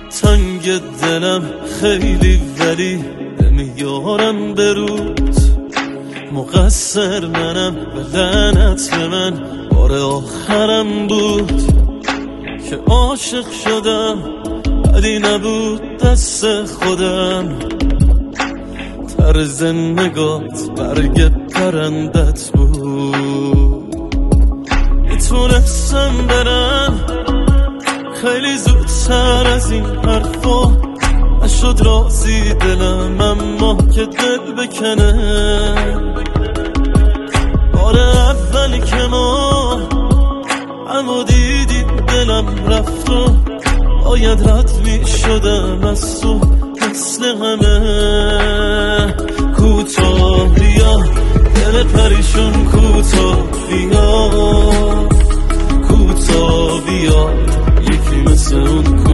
تنگ دلم خیلی ولی نمیارم برود، مقصر منم و لعنت به من بار آخرم بود که عاشق شدم، ولی نبود دست خودم. طرز نگات برگ پرندت بود، میتونستم برم خیلی زودتر از این حرفا، نشد راضی دلم اما که دل بکنه. بار اولی که ما اما دیدیم دلم رفت و باید رد می شدم از تو مثل همه. کوتاه بیا دل پریشون، کوتاه بیا، کوتاه بیا یکی مثل اون